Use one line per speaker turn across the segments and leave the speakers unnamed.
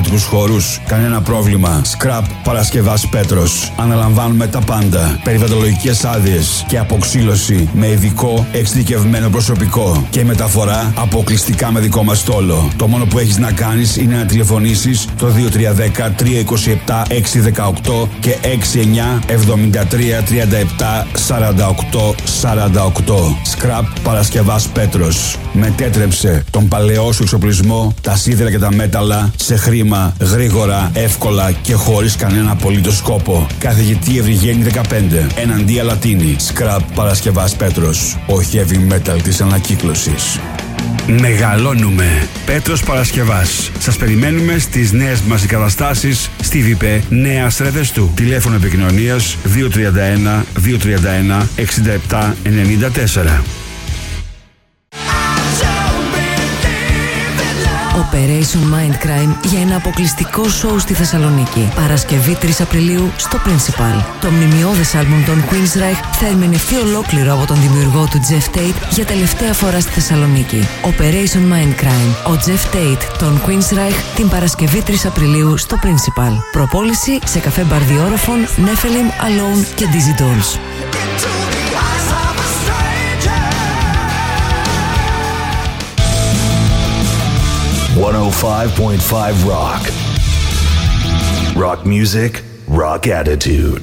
επαγγελματικούς χώρους? Κανένα πρόβλημα. Scrap Παρασκευάς Πέτρος. Αναλαμβάνουμε τα πάντα. Περιβαλλοντολογικές άδειες και αποξύλωση με ειδικό εξειδικευμένο προσωπικό και μεταφορά αποκλειστικά με δικό μας στόλο. Το μόνο που έχεις να κάνεις είναι να τηλεφωνήσεις το 2310 327 618 και 69 73 37 48 48. Scrap Παρασκευάς Πέτρος. Μετέτρεψε τον παλαιό σου εξοπλισμό, τα σίδερα και τα μέταλλα σε χρήμα, γρήγορα, εύκολα και χωρίς κανένα απολύτως κόπο. Καθηγητή Ευρυγένη 15, εναντία Λατίνη. Scrap Παρασκευάς Πέτρος. Ο heavy metal της ανακύκλωσης. Μεγαλώνουμε. Πέτρος Παρασκευάς. Σας περιμένουμε στις νέες μας εγκαταστάσεις στη ΒΙΠΕ Νέα Στρεβεστού. Τηλέφωνο επικοινωνίας 231 231 67 94.
Operation Mindcrime για ένα αποκλειστικό σοου στη Θεσσαλονίκη. Παρασκευή 3 Απριλίου στο Principal. Το μνημειώδες άλμπουμ των Queensryche θα ερμηνευτεί ολόκληρο από τον δημιουργό του Jeff Tate για τελευταία φορά στη Θεσσαλονίκη. Operation Mindcrime. Ο Jeff Tate των Queensryche την Παρασκευή 3 Απριλίου στο Principal. Προπόληση σε καφέ μπαρ Διόροφων, Nephilim, Alone και Dizzy Dolls.
105.5 Rock. Rock music, rock attitude.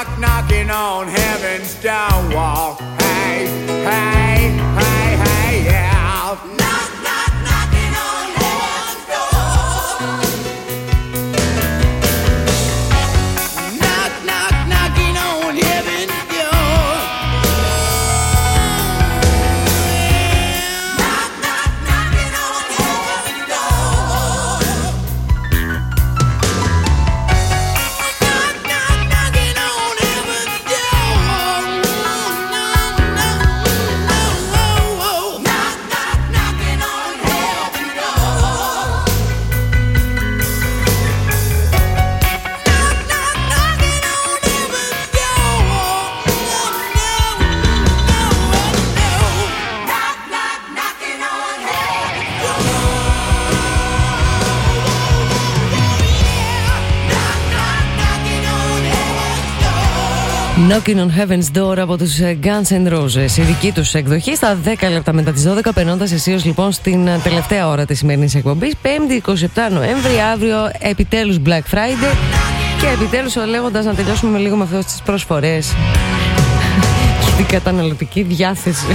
knock, knocking on heaven's door wall. Hey, hey, hey, hey, yeah. Knock, knock, knocking on heaven's door. Knock, knock, knocking on heaven's door. Knock, knock, knocking on heaven's door. Knock, knock, knocking on heaven's door. Knock, knock, knocking on heaven's door. Knock, knock, knocking on heaven's door. Knock, knock, knocking on heaven's door.
Knocking on Heaven's Door από τους Guns N' Roses. Η δική τους εκδοχή στα 10 λεπτά μετά τις 12, περνώντας εσείως λοιπόν στην τελευταία ώρα της σημερινής εκπομπής. 5η 27 Νοέμβρη, αύριο επιτέλους Black Friday. Και επιτέλους λέγοντας να τελειώσουμε λίγο με αυτές τις προσφορές. Στην καταναλωτική διάθεση.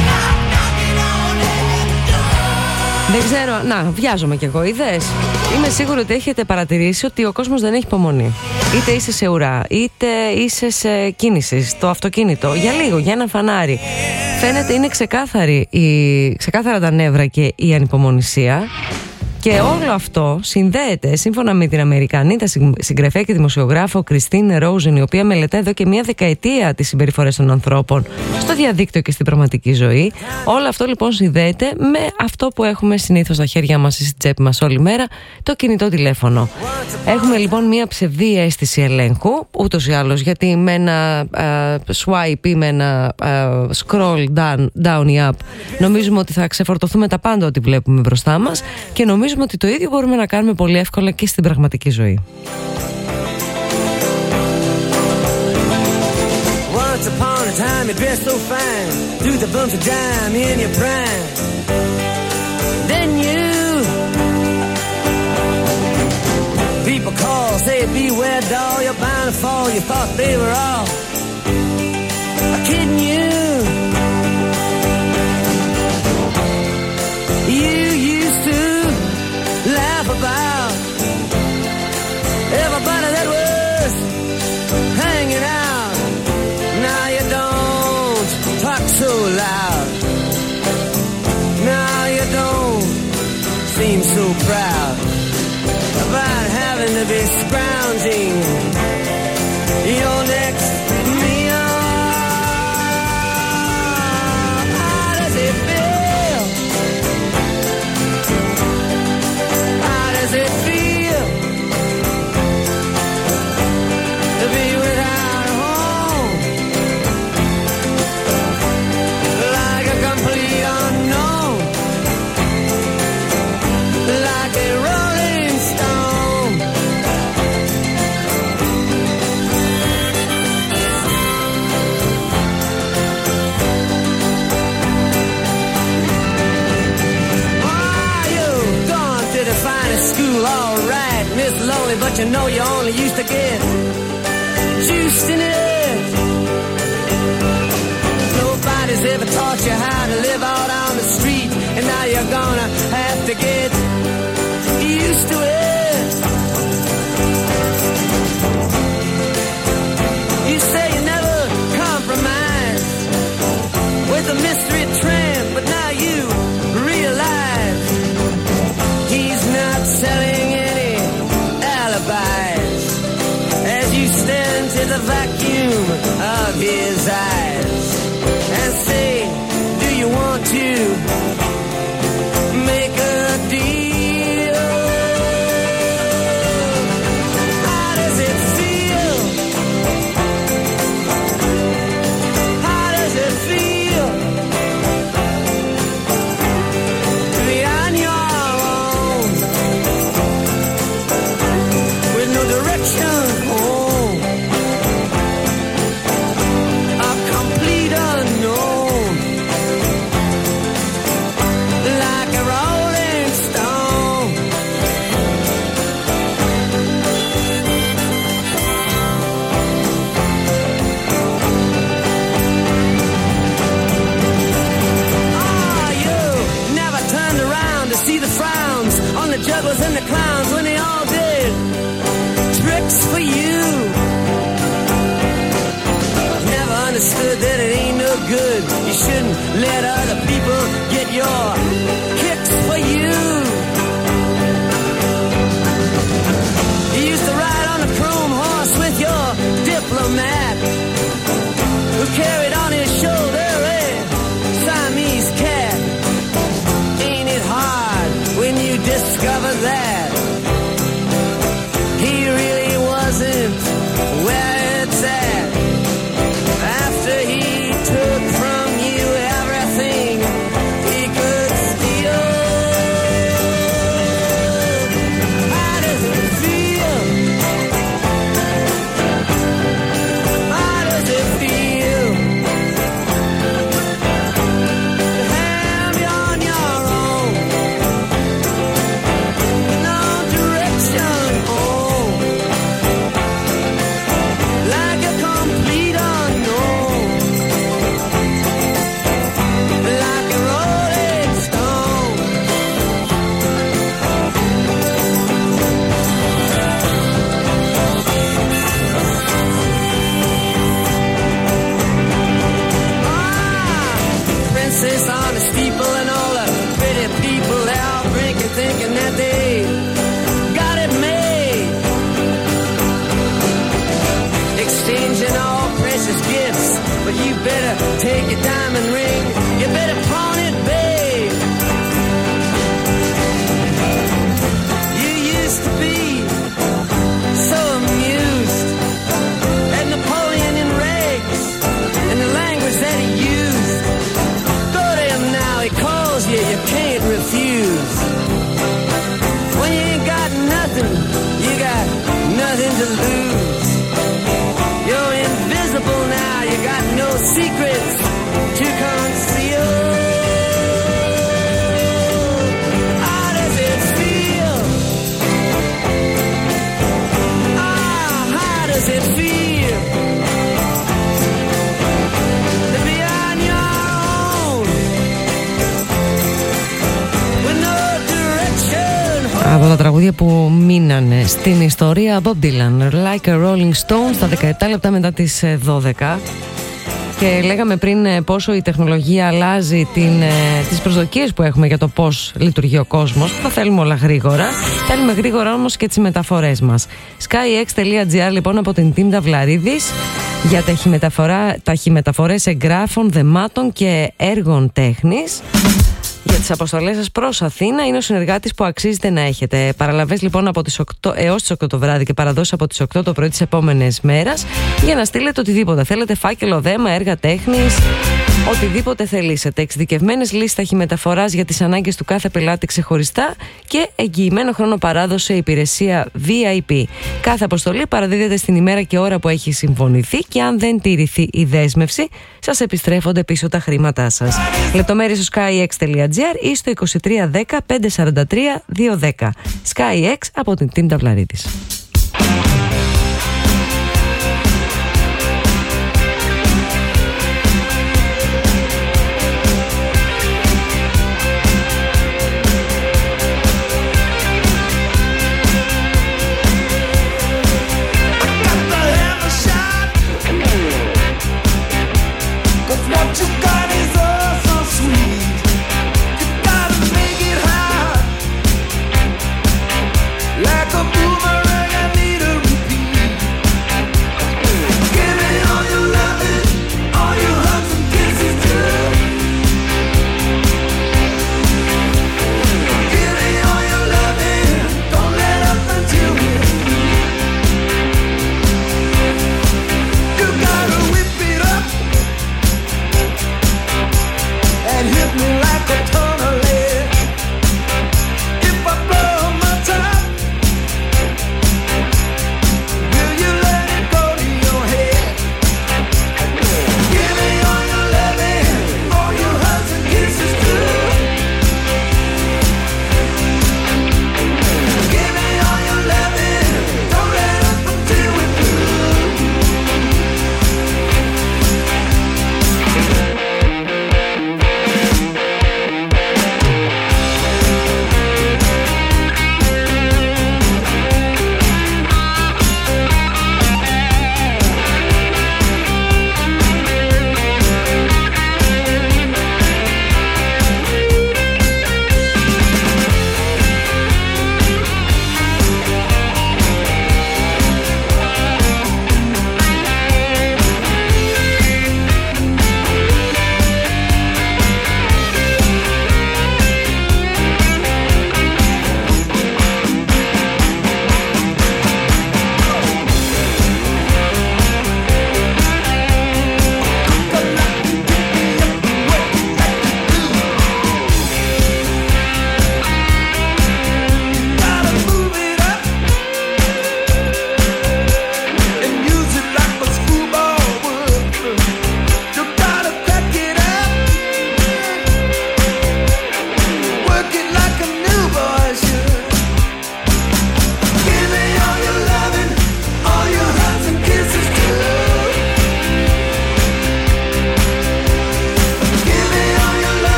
Δεν ξέρω, να, βιάζομαι κι εγώ, είδες. Είμαι σίγουρη ότι έχετε παρατηρήσει ότι ο κόσμος δεν έχει υπομονή. Είτε είσαι σε ουρά, είτε είσαι σε κίνηση, στο αυτοκίνητο. Για λίγο, για ένα φανάρι. Φαίνεται είναι ξεκάθαρα τα νεύρα και η ανυπομονησία. Και όλο αυτό συνδέεται, σύμφωνα με την Αμερικανίδα συγγραφέα και δημοσιογράφο Κριστίν Ρόζεν, η οποία μελετά εδώ και μία δεκαετία τις συμπεριφορές των ανθρώπων στο διαδίκτυο και στην πραγματική ζωή. Όλο αυτό λοιπόν συνδέεται με αυτό που έχουμε συνήθως στα χέρια μας ή στην τσέπη μας όλη μέρα, το κινητό τηλέφωνο. Έχουμε λοιπόν μία ψευδή αίσθηση ελέγχου, ούτως ή άλλως, γιατί με ένα swipe ή με ένα scroll down ή up νομίζουμε ότι θα ξεφορτωθούμε τα πάντα ό,τι βλέπουμε μπροστά μας, και νομίζουμε ότι το ίδιο μπορούμε να κάνουμε πολύ εύκολα και στην πραγματική ζωή.
Once upon a time you dressed so fine, threw the bumps of dime in your prime. Then you people call, say beware doll, you're bound to fall. You thought they were all kidding you. You used to laugh about everybody that was hanging out. Now you don't talk so loud. Now you don't seem so proud about having to be scrounging your next meal. How does it feel? How does it feel to be without a home? Like a complete unknown, like a rolling stone. Oh, you've gone to the finest school, all right, Miss Lonely, but you know you only used to get juiced in it. Nobody's ever taught you how to live out on the street, and now you're gonna have to get used to it. You say you never compromise with a mystery tramp, but now you realize he's not selling any alibis as you stare into the vacuum of his eyes and say, do you want to make a deal? How does it feel? How does it feel to be on your own with no direction home? understood that it ain't no good. You shouldn't let other people get your kicks for you. You used to ride on a chrome horse with your diplomat, who carried on his shoulder a Siamese cat. Ain't it hard when you discover that he really wasn't where it's at? After he took from you everything he could steal. How does it feel? How does it feel to have you on your own, no direction home, like a complete unknown, like a rolling stone? Princess on a steeple and all the pretty people, they're all drinking, thinking that they got it made, exchanging all precious gifts. But you better take your diamond ring, you better pawn it, babe. You used to be so amused at Napoleon in rags and the language that he used. Go to him now, he calls you, you can't refuse. When you ain't got nothing, you got nothing to lose. You're invisible now, you got no secrets to conceal. How does it feel? How does it feel to be on your own with no direction?
Από τα τραγούδια που μείνανε στην ιστορία, Bob Dylan, Like a Rolling Stone, στα 17 λεπτά μετά τις 12. Και λέγαμε πριν πόσο η τεχνολογία αλλάζει τις προσδοκίες που έχουμε για το πώς λειτουργεί ο κόσμος. Θα θέλουμε όλα γρήγορα. Θέλουμε γρήγορα όμως και τις μεταφορές μας. skyx.gr λοιπόν από την Team Ταυλαρίδης για ταχυμεταφορές εγγράφων, δεμάτων και έργων τέχνης. Για τις αποστολές σας προς Αθήνα είναι ο συνεργάτης που αξίζετε να έχετε. Παραλαβές λοιπόν από τις 8 έως τις 8 το βράδυ και παραδόσεις από τις 8 το πρωί τις επόμενες μέρες για να στείλετε οτιδήποτε θέλετε, φάκελο, δέμα, έργα τέχνης, οτιδήποτε θελήσετε. Εξειδικευμένες λύσεις ταχυμεταφοράς για τις ανάγκες του κάθε πελάτη ξεχωριστά και εγγυημένο χρόνο παράδοση σε υπηρεσία VIP. Κάθε αποστολή παραδίδεται στην ημέρα και ώρα που έχει συμφωνηθεί και αν δεν τηρηθεί η δέσμευση, σας επιστρέφονται πίσω τα χρήματά σας. Λεπτομέρειες στο skyx.gr ή στο 2310 543 210. SkyX από την Team Ταυλαρίδης.
Like a boomerang.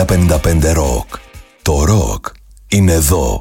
50-55 Rock. Το ροκ είναι εδώ.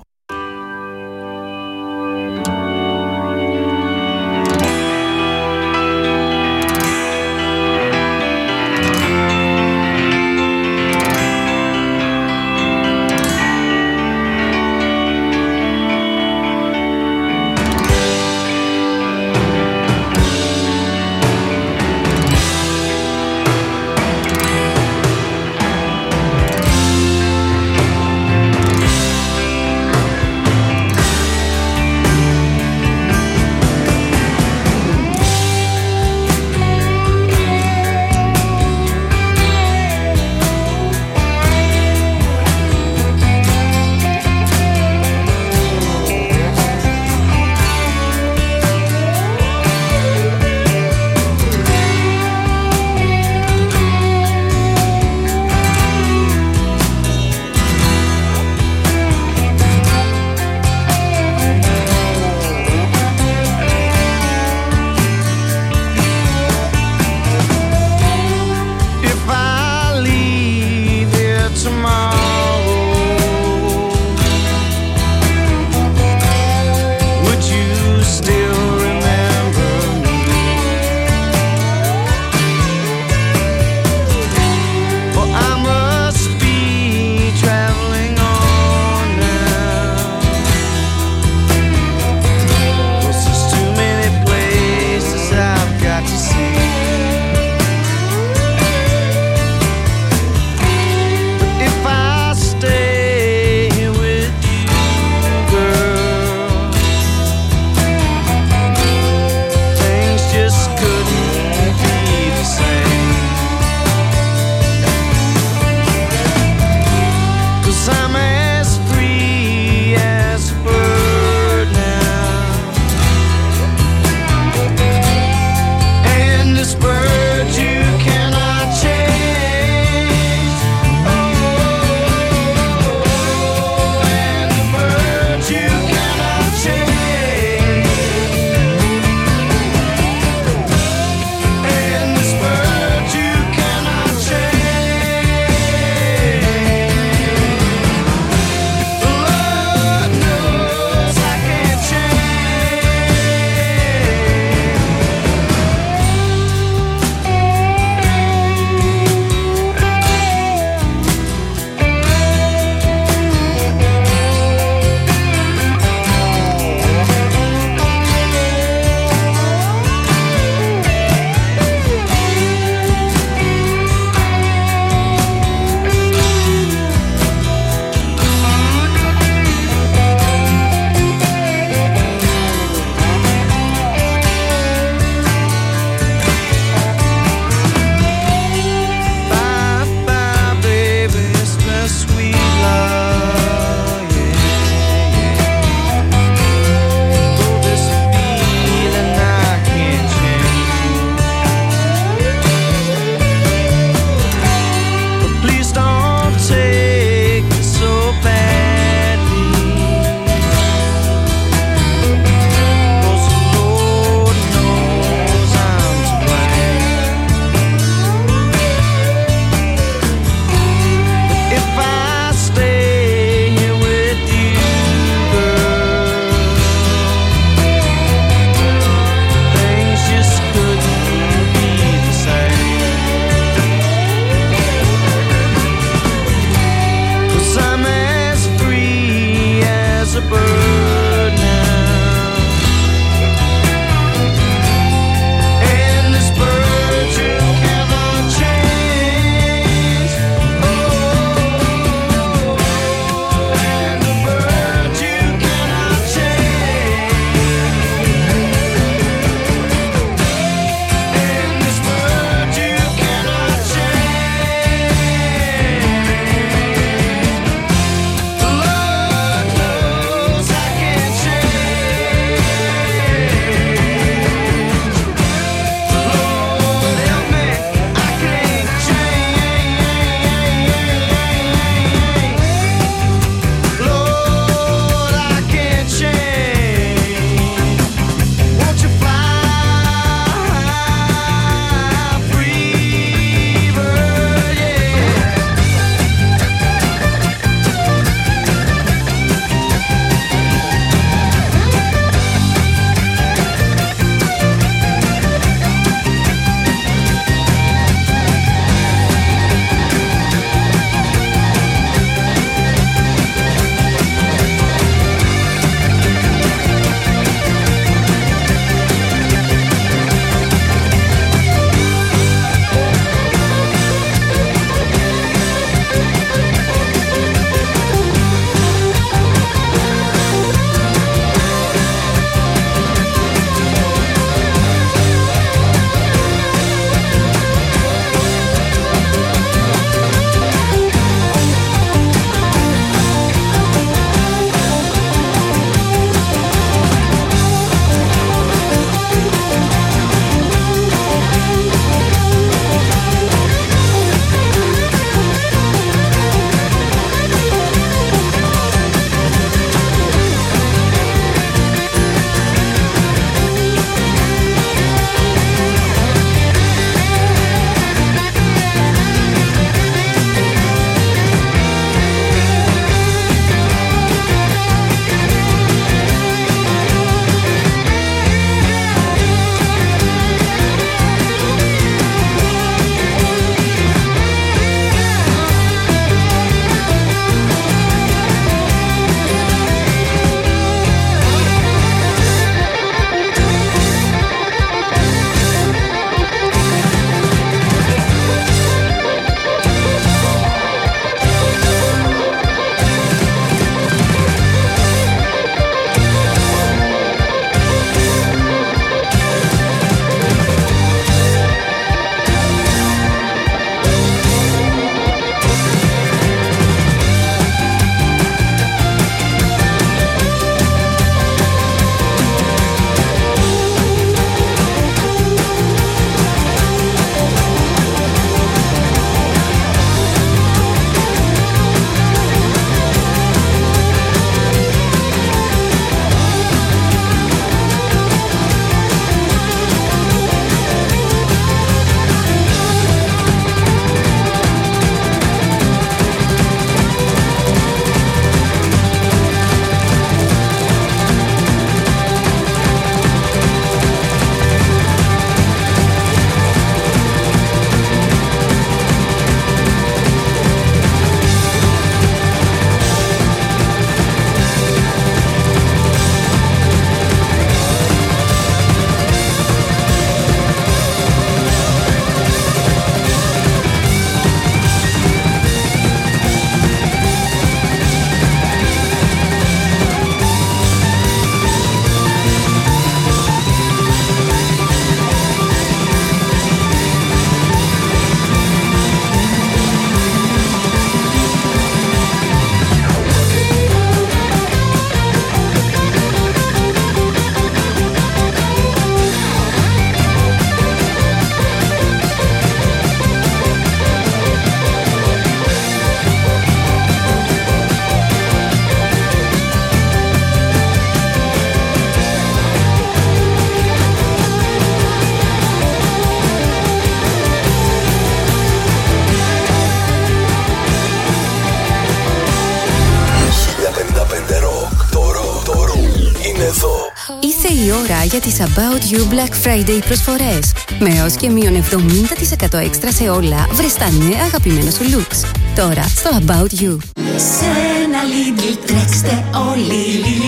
η ώρα για τις About You Black Friday προσφορές. Με έως και μείον 70% έξτρα σε όλα, βρες τα νέα αγαπημένα σου looks. Τώρα στο About You.
Σε ένα Lidl τρέξτε όλοι.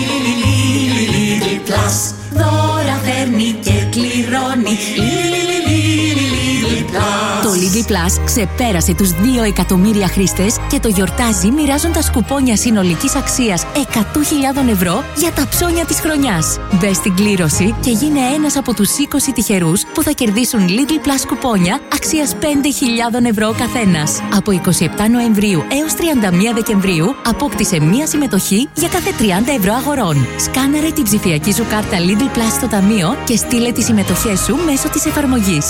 Lidl Plus. Δώρα φέρνει και κληρώνει.
Το Lidl Plus ξεπέρασε τους 2 εκατομμύρια χρήστες και το γιορτάζει μοιράζοντας κουπόνια συνολικής αξίας 100.000 ευρώ για τα ψώνια της χρονιάς. Μπες στην κλήρωση και γίνε ένας από τους 20 τυχερούς που θα κερδίσουν Lidl Plus κουπόνια αξίας 5.000 ευρώ καθένας. Από 27 Νοεμβρίου έως 31 Δεκεμβρίου απόκτησε μία συμμετοχή για κάθε 30 ευρώ αγορών. Σκάναρε την ψηφιακή σου κάρτα Lidl Plus στο ταμείο και στείλε τις συμμετοχές σου μέσω της εφαρμογής.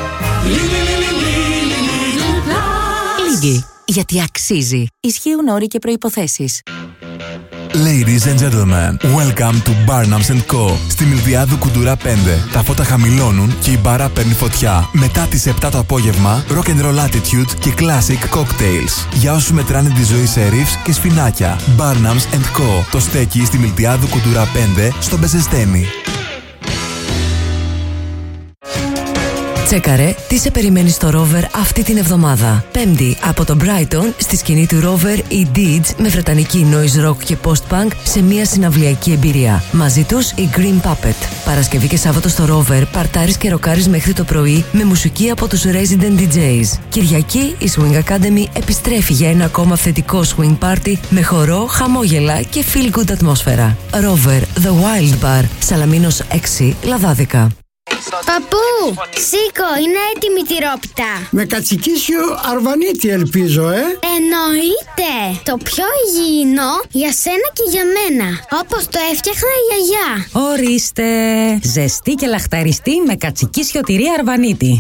Λίγοι, γιατί αξίζει. Ισχύουν όροι και προϋποθέσεις.
Ladies and gentlemen, welcome to Barnums & Co. Στη Μιλδιάδου Κουντουρά 5. Τα φώτα χαμηλώνουν και η μπάρα παίρνει φωτιά. Μετά τις 7 το απόγευμα, rock and roll attitude και classic cocktails. Για όσους μετράνε τη ζωή σε ρίφς και σφινάκια. Barnums & Co. Το στέκει στη Μιλδιάδου Κουντουρά 5 στο Μπεζεστένι.
Τσέκαρε τι σε περιμένει στο Rover αυτή την εβδομάδα. Πέμπτη από το Brighton στη σκηνή του Rover οι Deeds με βρετανική noise rock και post-punk σε μια συναυλιακή εμπειρία. Μαζί τους η Green Puppet. Παρασκευή και Σάββατο στο Rover παρτάρεις και ροκάρεις μέχρι το πρωί με μουσική από τους Resident DJs. Κυριακή η Swing Academy επιστρέφει για ένα ακόμα αυθεντικό swing party με χορό, χαμόγελα και feel good ατμόσφαιρα. Rover The Wild Bar, Σαλαμίνος 6, Λαδάδικα.
Παππού, σήκω, είναι έτοιμη η τυρόπιτα.
Με κατσικίσιο αρβανίτη ελπίζω,
Εννοείται. Το πιο υγιεινό για σένα και για μένα. Όπως το έφτιαχνα η γιαγιά.
Ορίστε. Ζεστή και λαχταριστή με κατσικίσιο τυρί αρβανίτη.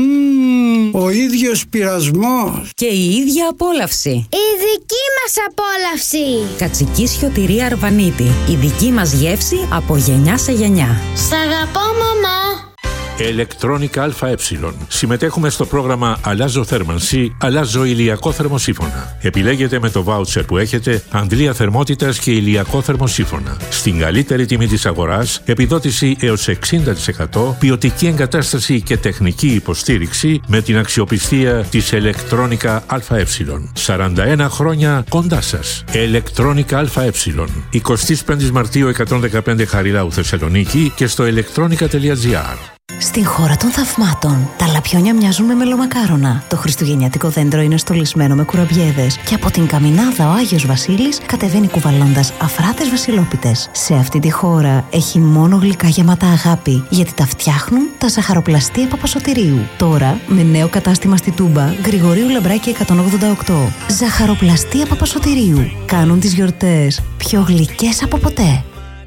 Ο ίδιος πειρασμός.
Και η ίδια απόλαυση.
Η δική μας απόλαυση.
Κατσικίσιο τυρί αρβανίτη. Η δική μας γεύση από γενιά σε γενιά.
Σ' αγαπώ, μαμά.
Electronica ΑΕ. Συμμετέχουμε στο πρόγραμμα Αλλάζω θέρμανση, αλλάζω ηλιακό θερμοσύφωνα. Επιλέγετε με το βάουτσερ που έχετε αντλία θερμότητας και ηλιακό θερμοσύφωνα. Στην καλύτερη τιμή της αγοράς, επιδότηση έως 60%, ποιοτική εγκατάσταση και τεχνική υποστήριξη με την αξιοπιστία της Electronica ΑΕ. 41 χρόνια κοντά σας. Electronica ΑΕ. 25 Μαρτίου 115 Χαριλάου Θεσσαλονίκη και στο electronica.gr.
Στην χώρα των θαυμάτων, τα λαπιόνια μοιάζουν με μελομακάρονα. Το χριστουγεννιάτικο δέντρο είναι στολισμένο με κουραμπιέδες και από την Καμινάδα ο Άγιος Βασίλης κατεβαίνει κουβαλώντας αφράτες βασιλόπιτες. Σε αυτή τη χώρα έχει μόνο γλυκά γεμάτα αγάπη, γιατί τα φτιάχνουν τα ζαχαροπλαστεία Παπασωτηρίου. Τώρα με νέο κατάστημα στη Τούμπα, Γρηγορίου Λαμπράκη 188. Ζαχαροπλαστεία Παπασωτηρίου. Κάνουν τις γιορτές πιο γλυκές από ποτέ.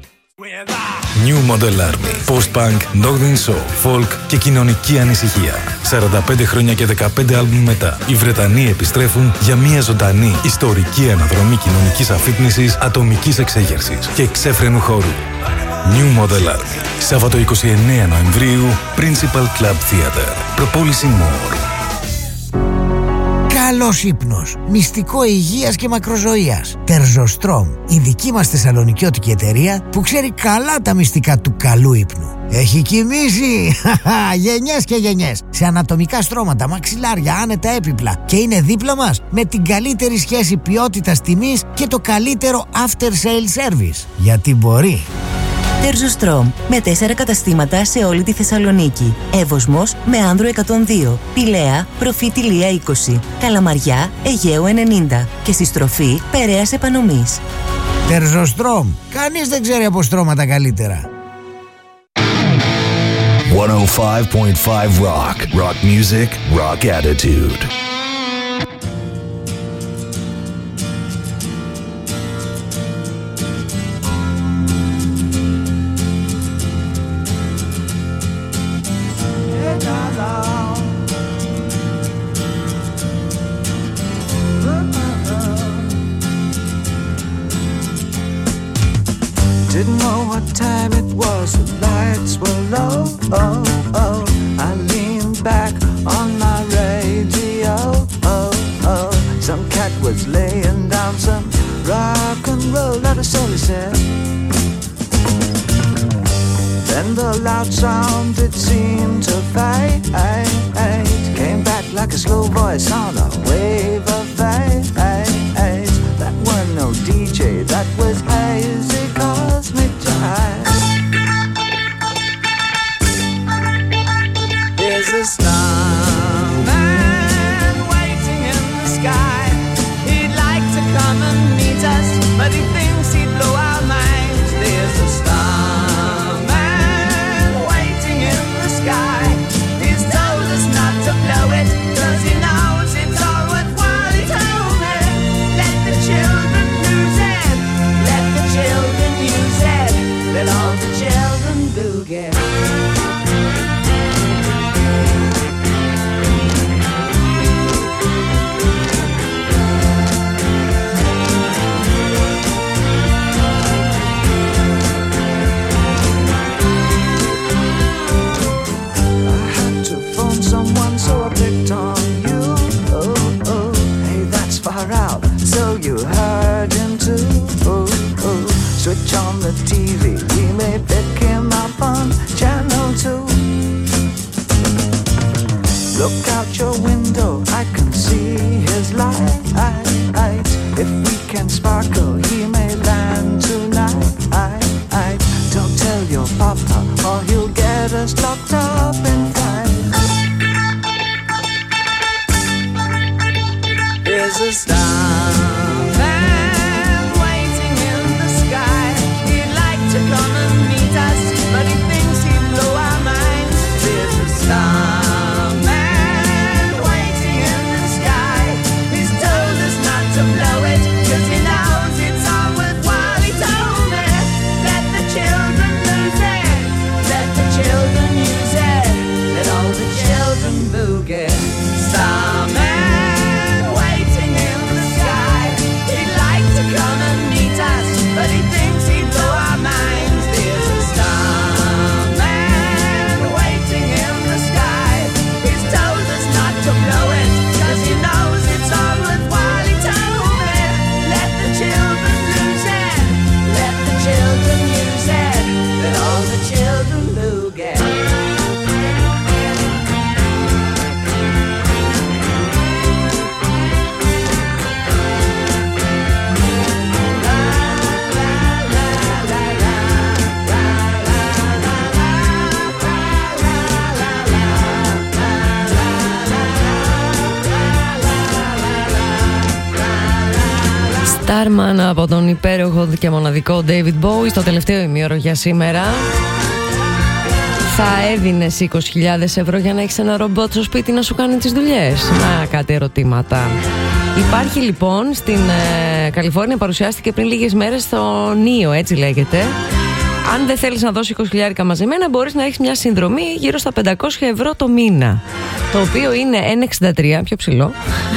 New Model Army. Post-punk, Northern Soul, folk και κοινωνική ανησυχία. 45 χρόνια και 15 άλμπουμ μετά, οι Βρετανοί επιστρέφουν για μια ζωντανή, ιστορική αναδρομή κοινωνικής αφύπνισης, ατομικής εξέγερσης και εξέφρενου χώρου. New Model Army. Σάββατο 29 Νοεμβρίου, Principal Club Theatre. Προπόληση More.
Καλός ύπνος, μυστικό υγείας και μακροζωίας. Τερζοστρόμ, η δική μας θεσσαλονικιώτικη εταιρεία που ξέρει καλά τα μυστικά του καλού ύπνου. Έχει κοιμήσει γενιές και γενιές σε ανατομικά στρώματα, μαξιλάρια, άνετα έπιπλα και είναι δίπλα μας με την καλύτερη σχέση ποιότητας τιμής και το καλύτερο after sale service. Γιατί μπορεί.
Τερζοστρόμ, με 4 καταστήματα σε όλη τη Θεσσαλονίκη. Εύωσμος με Άνδρο 102, Πηλαία, Προφήτη Λία 20, Καλαμαριά, Αιγαίου 90 και στη στροφή Περαίας Επανομής.
Τερζοστρόμ, κανείς δεν ξέρει από στρώματα καλύτερα.
105.5 Rock. Rock music, rock attitude.
Didn't know what time it was, the lights were low. Oh, oh. I leaned back on my radio. Oh, oh. Some cat was laying down some rock and roll, not a soul, he said.
Then the loud sound it seemed to fade, came back like a slow voice on a wave of fate. That were no DJ, that was hazy cosmic jive. There's a starman waiting in the sky. He'd like to come and meet us, but he thinks he'd blow our minds. There's a starman waiting in the sky. He's told us not to blow it, 'cause he knows it's all worthwhile. He told me, let the children lose it, let the children use it, let all the children boogie. Someone, so I picked on you. Hey, that's far out, so you heard him too. Switch on the TV, we may pick him up on channel 2. Look out your window, I can see his light. If we can sparkle, he may land tonight. Don't tell your papa, or he'll get us locked up in fight. There's a starman waiting in the sky. He'd like to come and meet us, but he thinks he'd blow our minds. There's a starman waiting in the sky. He's told us not to blow it, 'cause he knows it's all worthwhile. He told me, let the children lose it, let the children use it, let all the children boogie. Starman waiting in the sky. He'd like to come and meet us, but he thinks he'd blow our minds. There's a starman waiting in the sky. He's told us not to blow it, 'cause he knows it's all worthwhile. He told me, let the children lose it, let the children use it, let all the children boogie.
Starman από τον υπέροχο και μοναδικό David Bowie στο τελευταίο ημίωρο για σήμερα. Θα έδινες 20.000 ευρώ για να έχεις ένα ρομπότ στο σπίτι να σου κάνει τις δουλειές? Να, κάτι ερωτήματα. Υπάρχει λοιπόν στην Καλιφόρνια, παρουσιάστηκε πριν λίγες μέρες στο Νίο, έτσι λέγεται. Αν δεν θέλεις να δώσεις 20.000 μαζεμένα, μπορείς να έχεις μια συνδρομή γύρω στα 500 ευρώ το μήνα, το οποίο είναι 1,63, πιο ψηλό,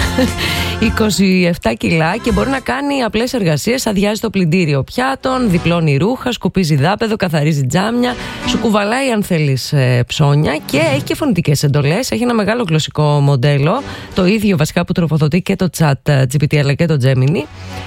27 κιλά, και μπορεί να κάνει απλές εργασίες. Αδειάζει το πλυντήριο πιάτων, διπλώνει ρούχα, σκουπίζει δάπεδο, καθαρίζει τζάμια, σου κουβαλάει αν θέλεις ψώνια, και έχει και φωνητικές εντολές. Έχει ένα μεγάλο γλωσσικό μοντέλο, το ίδιο βασικά που τροφοδοτεί και το ChatGPT αλλά και το Gemini.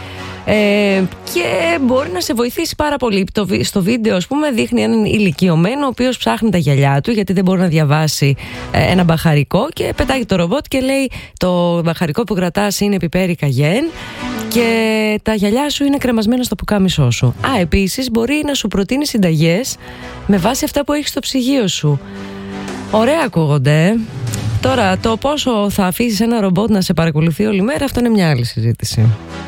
Και μπορεί να σε βοηθήσει πάρα πολύ. Στο βίντεο, ας πούμε, δείχνει έναν ηλικιωμένο ο οποίος ψάχνει τα γυαλιά του, γιατί δεν μπορεί να διαβάσει ένα μπαχαρικό, και πετάγει το ρομπότ και λέει, το μπαχαρικό που κρατάς είναι πιπέρι καγέν και τα γυαλιά σου είναι κρεμασμένα στο πουκάμισό σου. Επίσης μπορεί να σου προτείνει συνταγές με βάση αυτά που έχεις στο ψυγείο σου. Ωραία ακούγονται. Τώρα, το πόσο θα αφήσεις ένα ρομπότ να σε παρακολουθεί όλη μέρα, αυτό είναι μια άλλη συζήτηση.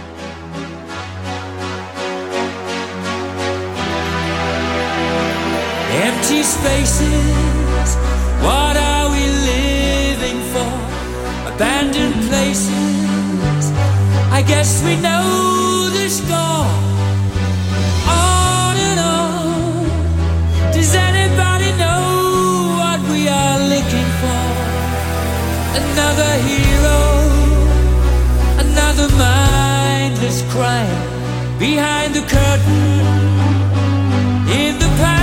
Empty spaces, what are we living for? Abandoned places, I guess we know the score. On and on, does anybody know what we are looking for? Another hero, another mindless crime, behind the curtain, in the past.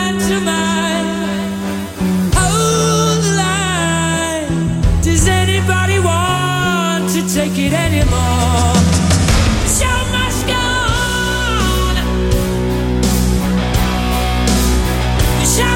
Hold the line. Does anybody want to take it anymore? The show must go on. The show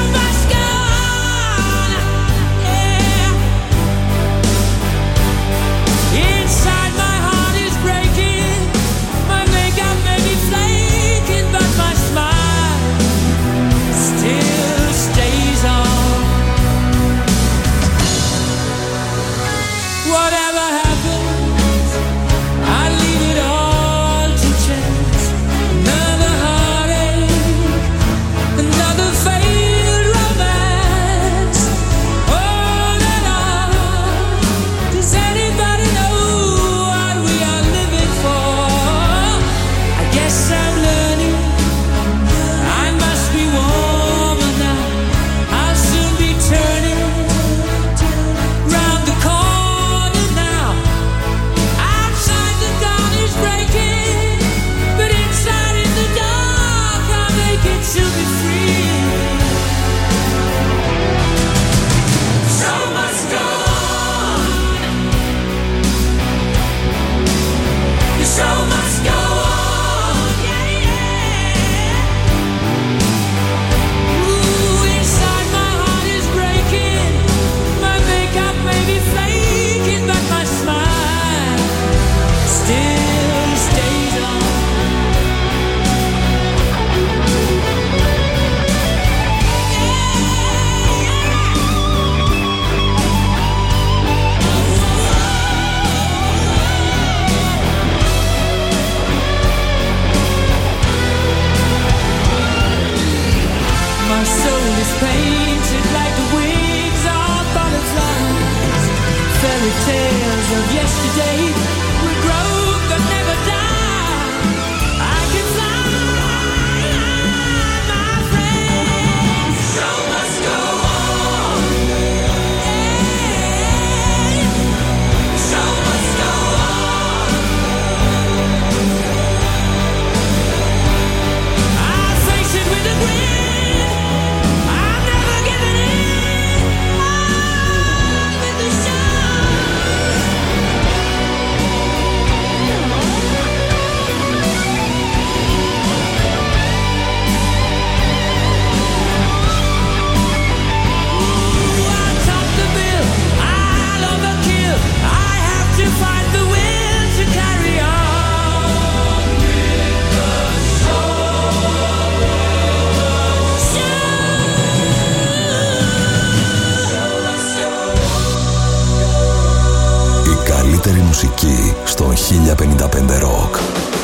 1055 Rock.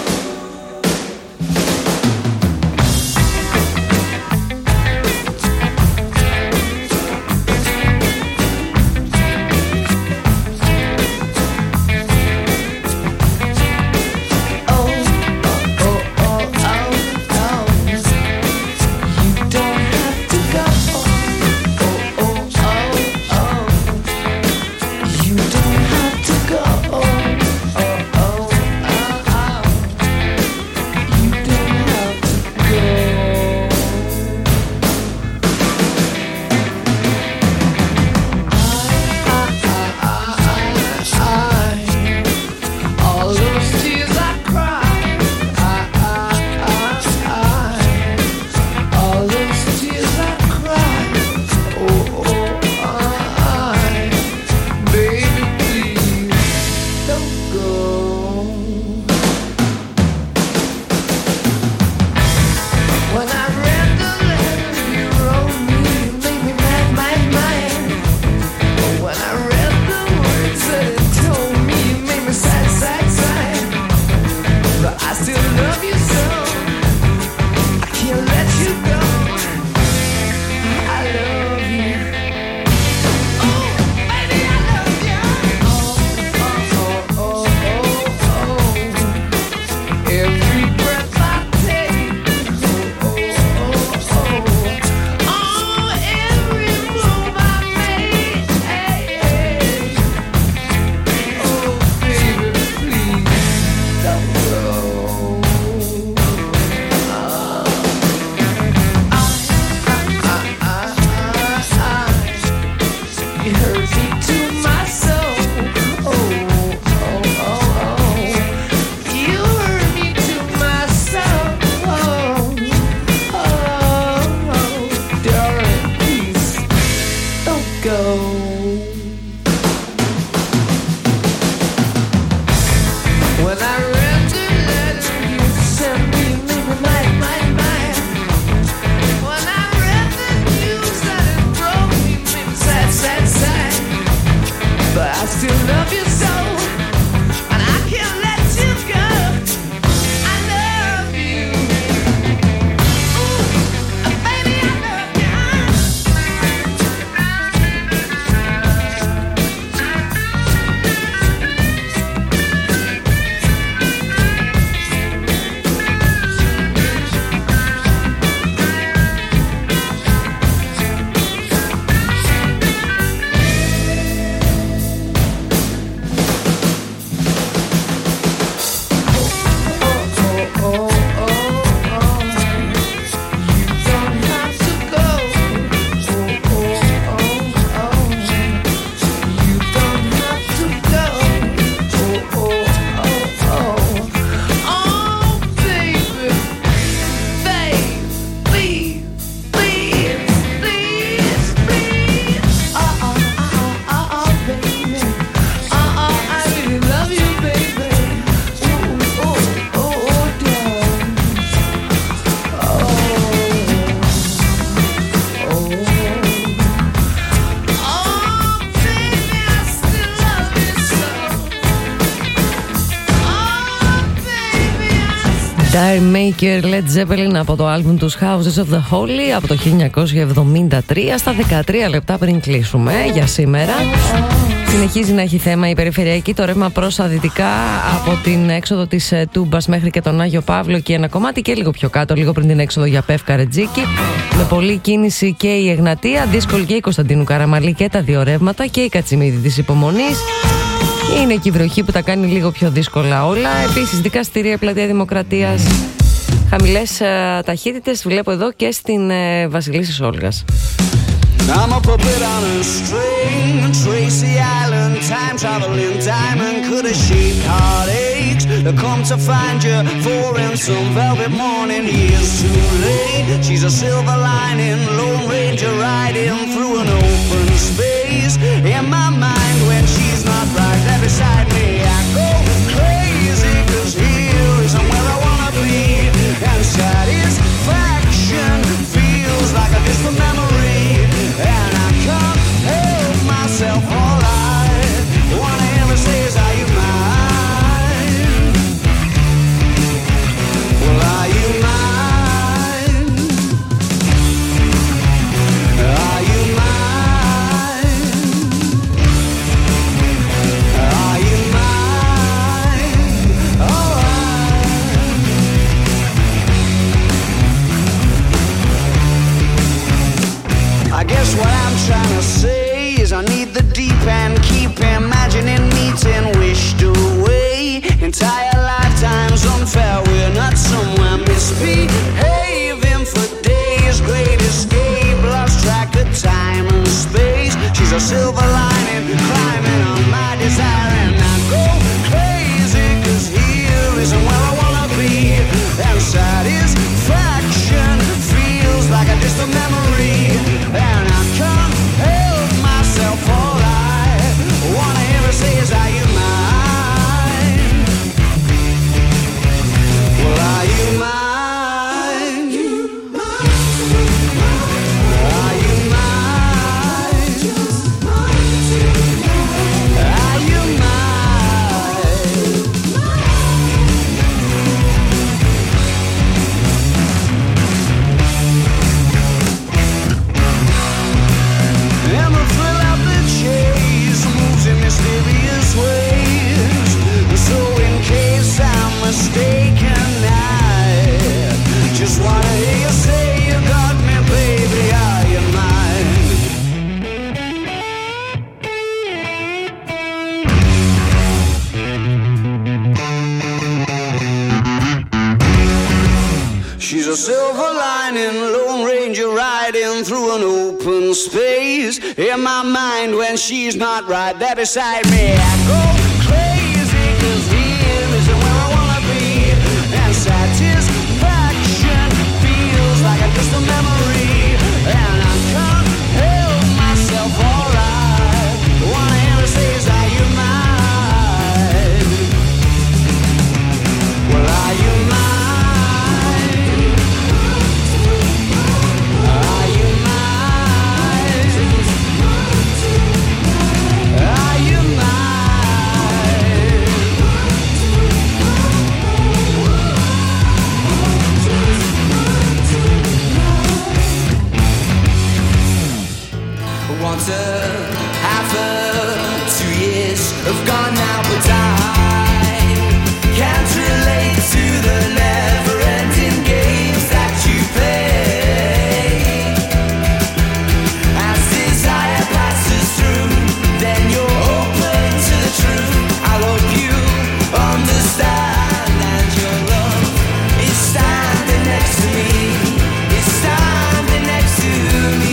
Maker, Led Zeppelin από το άλμπουμ τους Houses of the Holy από το 1973 στα 13 λεπτά πριν κλείσουμε για σήμερα. Συνεχίζει να έχει θέμα η περιφερειακή, το ρεύμα προς τα δυτικά από την έξοδο της Τούμπας μέχρι και τον Άγιο Παύλο και ένα κομμάτι και λίγο πιο κάτω, λίγο πριν την έξοδο για Πεύκα Ρετζίκη. Με πολλή κίνηση και η Εγνατία, δύσκολη και η Κωνσταντίνου Καραμαλή και τα δύο ρεύματα και η Κατσιμίδη της Υπομονής. Είναι και η βροχή που τα κάνει λίγο πιο δύσκολα όλα. Επίσης δικαστήρια, Πλατεία Δημοκρατίας. Χαμηλές ταχύτητες βλέπω εδώ και στην Βασιλίσσης Όλγας.
I'm a puppet on a string, Tracy Island, time traveling diamond, could have shaped heartaches to come to find you for in some velvet morning. Years too late, she's a silver lining, Lone Ranger riding through an open space. In my mind when she's not right there beside me, I go crazy, cause here isn't where I wanna be. And satisfaction feels like a distant memory. And I can't help myself, all I wanna ever say is, are you mine? behaving for days. Great escape, lost track of time and space. She's a silver lining, climbing on my desire. And I go crazy, 'cause here isn't where I wanna be. And satisfaction feels like a distant memory. And I can't help myself, all I wanna hear her say is, are you mine? Well, are you mine? Are you mine? Are you mine? And the thrill of the chase moves in mysterious ways. So in case I'm mistaken, I just wanna hear you say you got me, baby, are you mine? She's a silver lining, Lone Ranger riding through an open space. In my mind when she's not right there beside me, I go crazy, 'cause here isn't where I wanna be. And satisfaction feels like a distant memory. And I can't help myself, all I wanna hear her say is, are you mine? Well, are you mine? Are you mine? Are you mine? Once a half a 2 years have gone now, but I can't relate to the never-ending games that you play. As desire passes through, then you're open to the truth. I hope you understand, and your love is standing next to me. It's standing next to me.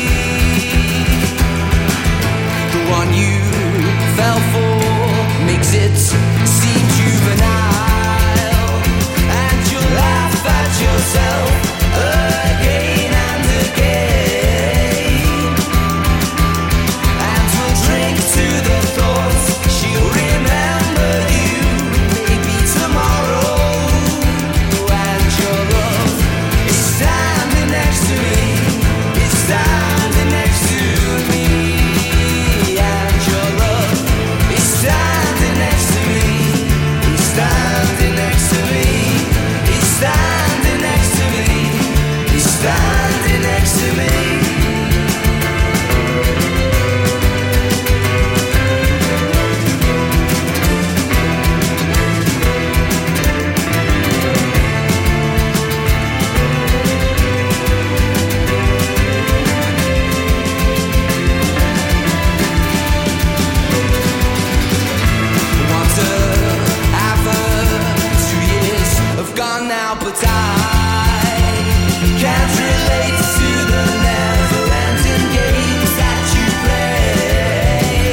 The one you fell for makes it seem juvenile, and you laugh at yourself again and again. And we'll drink to the thoughts she'll remember you maybe tomorrow. And your love is standing next to me. It's standing next to me. And your love is standing next to me. It's standing next to me. It's standing next to me. It's standing next to me. Once a half a 2 years have gone now, but I can't relate to the never-ending games that you play.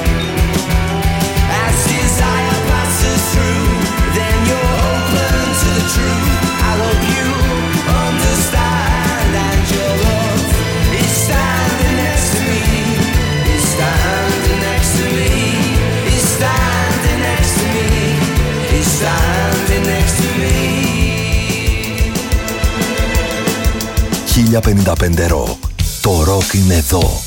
As desire passes through, then you're open to the truth. I hope you understand, and your love is standing next to me. It's standing next to me. It's standing next to me. It's standing next to me.
1055 Rock. Το ροκ είναι εδώ.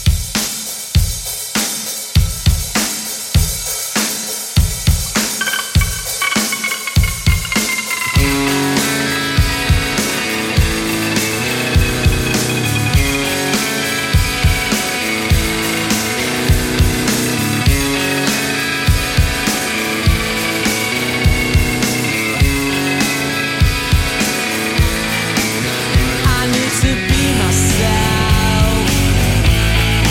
I need to be myself.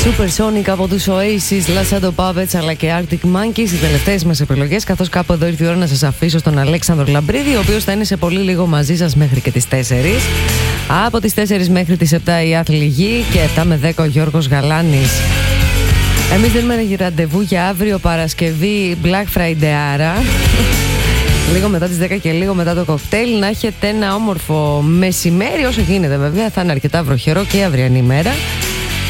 Supersonic από τους Oasis, La Shadow Puppets αλλά και Arctic Monkeys, οι τελευταίες μας επιλογές, καθώς κάπου εδώ ήρθε η ώρα να σας αφήσω στον Αλέξανδρο Λαμπρίδη, ο οποίος θα είναι σε πολύ λίγο μαζί σας μέχρι και τις 4. Από τις 4 μέχρι τις 7 η Άθλη Γη και 7 με 10 ο Γιώργος Γαλάνης. Εμείς δίνουμε ραντεβού για αύριο Παρασκευή Black Friday άρα. Λίγο μετά τις 10 και λίγο μετά το κοκτέιλ. Να έχετε ένα όμορφο μεσημέρι όσο γίνεται βέβαια. Θα είναι αρκετά βροχερό και αυριανή ημέρα.